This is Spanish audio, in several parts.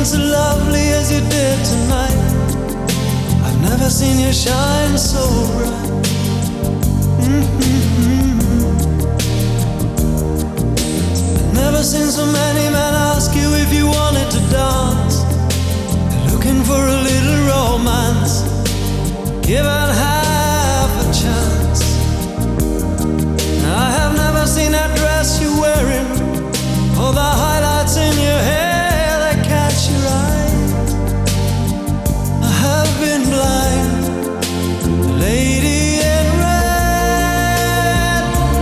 so lovely as you did tonight. I've never seen you shine so bright. I've never seen so many men ask you if you wanted to dance. They're looking for a little romance, given half a chance. I have never seen that dress you're wearing, or the highlights in your hair that catch your eye. I have been blind. The lady in red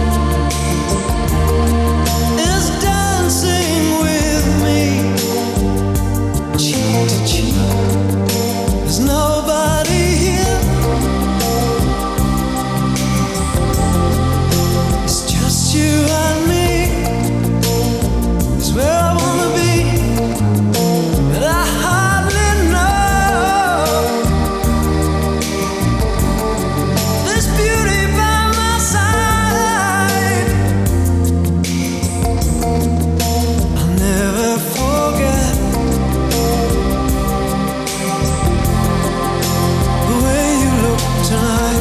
is dancing with me, cheek to cheek. There's nobody here. It's just you and me. It's where I wanna be, but I hardly know. This beauty by my side, I'll never forget the way you look tonight.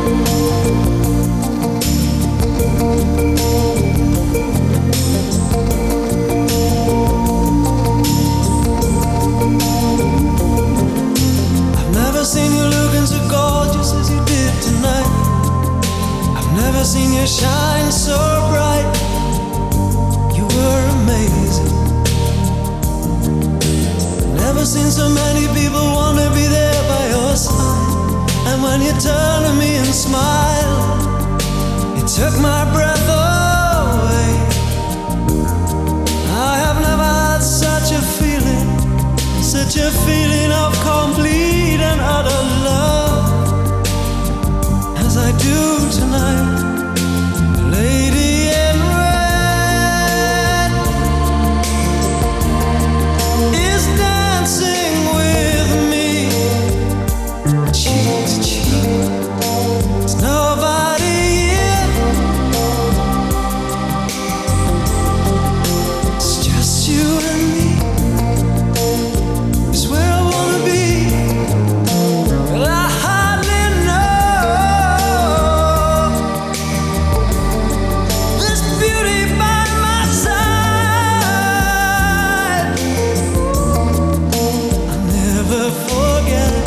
I've never seen you looking so gorgeous as you did tonight. I've never seen you shine so bright. You were amazing. Never seen so many people want to be there by your side. And when you turn to me and smile, it took my breath away. I have never had such a feeling of complete and utter love as I do tonight. The lady in red is dancing with me, cheek to cheek. There's nobody here. It's just you and me. It's where I wanna be, but I hardly know. This beauty by my side, I'll never forget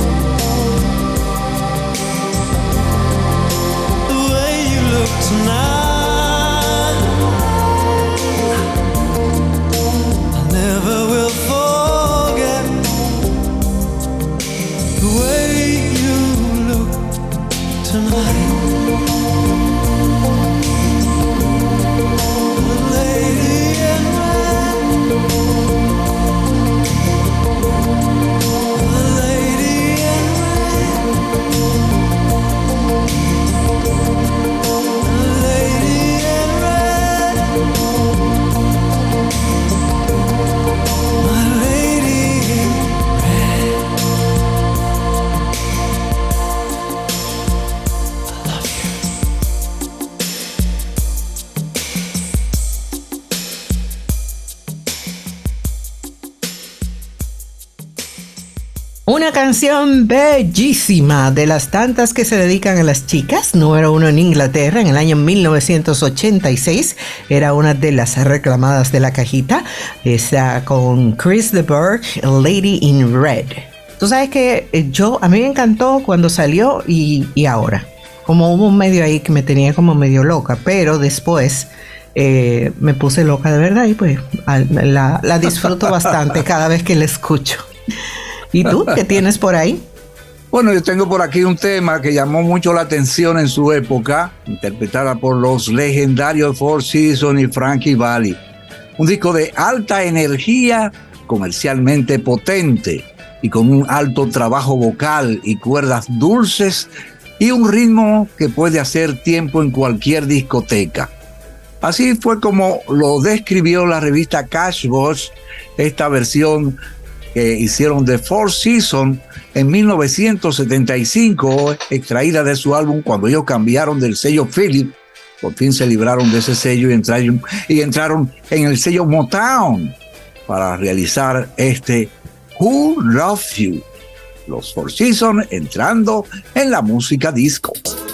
the way you look tonight. I never will forget the way you look tonight. The lady in red, the lady in red, the lady in red, my lady in red. I love you. Una canción bellísima, de las tantas que se dedican a las chicas, número 1 en Inglaterra en el año 1986, era una de las reclamadas de la cajita, esa con Chris de Burgh, Lady in Red. Tú sabes que a mí me encantó cuando salió y ahora, como hubo un medio ahí que me tenía como medio loca, pero después me puse loca de verdad y pues la disfruto bastante cada vez que la escucho. ¿Y tú qué tienes por ahí? Bueno, yo tengo por aquí un tema que llamó mucho la atención en su época, interpretada por los legendarios Four Seasons y Frankie Valli. Un disco de alta energía, comercialmente potente y con un alto trabajo vocal y cuerdas dulces y un ritmo que puede hacer tiempo en cualquier discoteca. Así fue como lo describió la revista Cashbox, esta versión que hicieron de Four Seasons en 1975, extraída de su álbum cuando ellos cambiaron del sello Philips. Por fin se libraron de ese sello y entraron en el sello Motown. para realizar este Who Loves You. Los Four Seasons entrando en la música disco.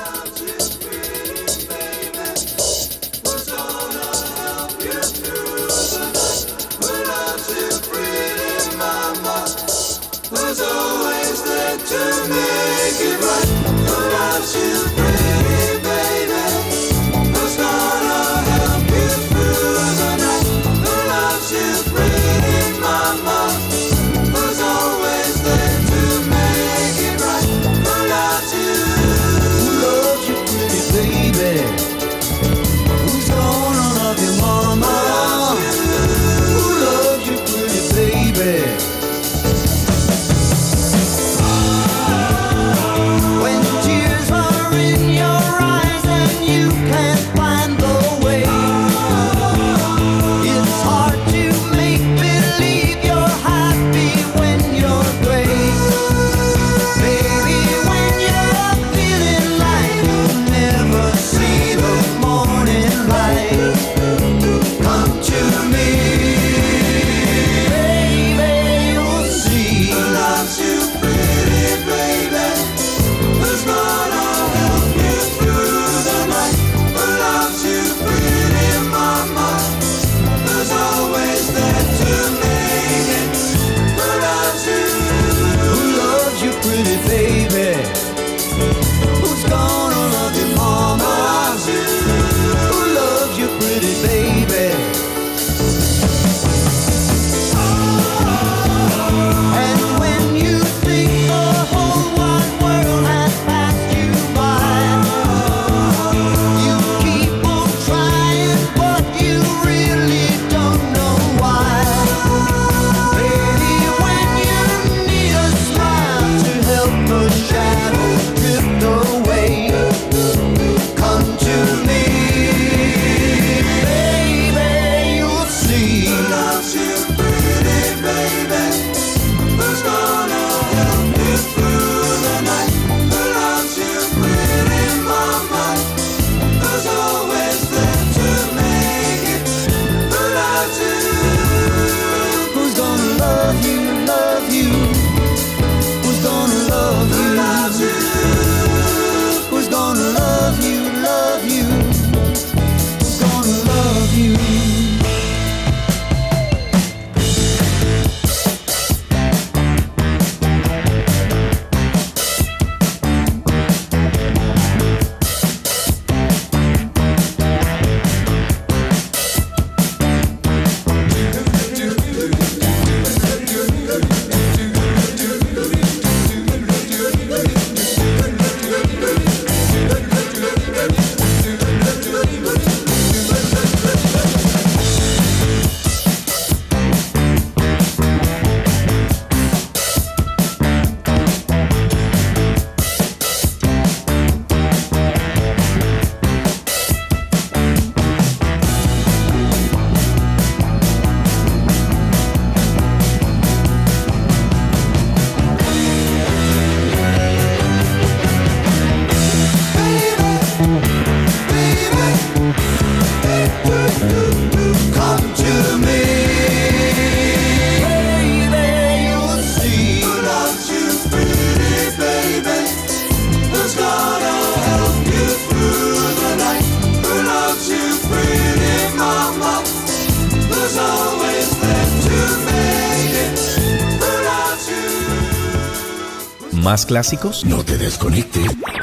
¿Más clásicos? No te desconectes.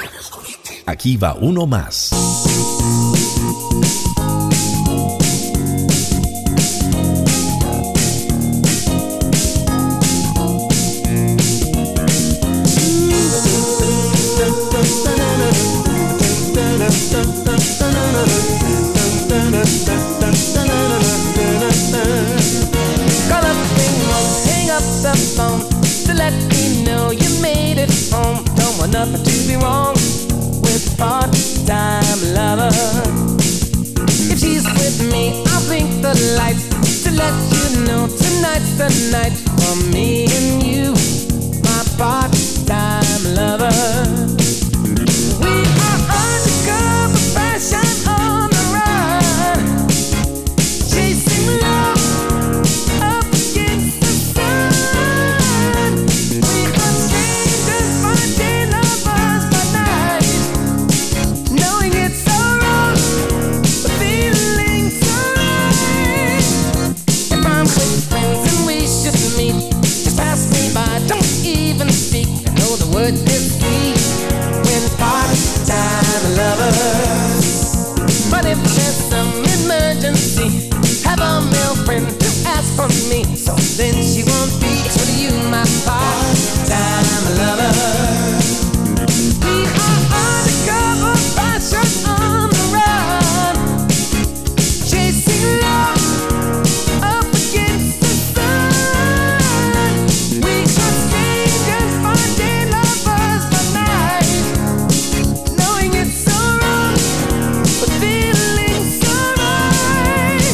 Aquí va uno más. Nothing to be wrong with part-time lover. If she's with me, I'll blink the lights to let you know tonight's the night for me and you, my part-time lover. We are undercover fashion on the run, chasing love up then she won't be true to you, my part-time lover. We are undercover fashion on the run, chasing love up against the sun. We are strangers by day, lovers by night, knowing it's so wrong, but feeling so right.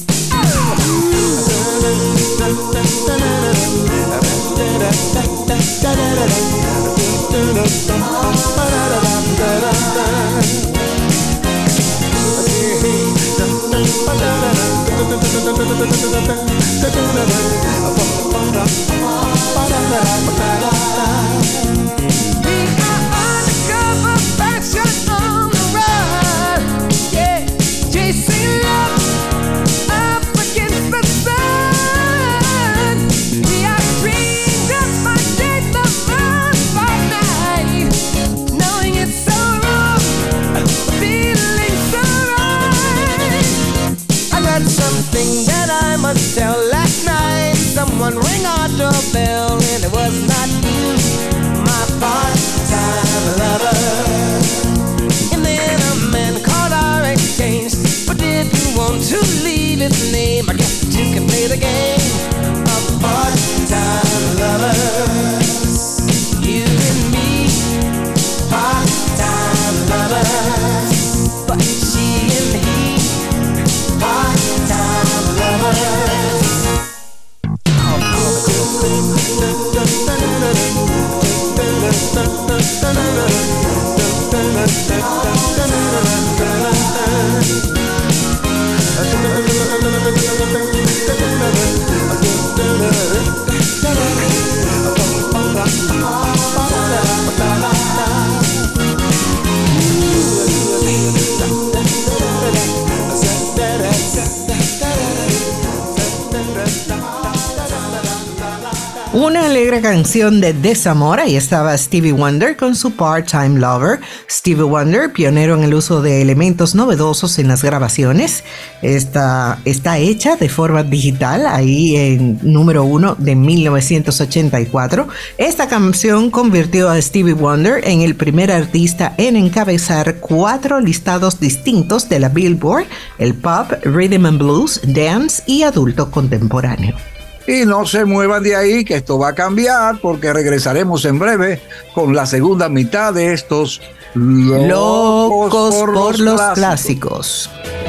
We are undercover fashion on the run, yeah, chasing love up against the sun. We are strangers by day, lovers by night, knowing it's so wrong, feeling so right. I got something that I must tell. Last night someone rang our doorbell and it was not you, my part-time lover. And then a man called our exchange, but didn't want to leave his name. I guess that you can play the game of part-time lovers. You and me, part-time lovers. But she and he, part-time lovers. Una alegre canción de desamor. Ahí estaba Stevie Wonder con su Part-Time Lover. Stevie Wonder, pionero en el uso de elementos novedosos en las grabaciones. Está hecha de forma digital, ahí en número 1 de 1984. Esta canción convirtió a Stevie Wonder en el primer artista en encabezar 4 listados distintos de la Billboard: el pop, rhythm and blues, dance y adulto contemporáneo. Y no se muevan de ahí, que esto va a cambiar, porque regresaremos en breve con la segunda mitad de estos Locos por los clásicos.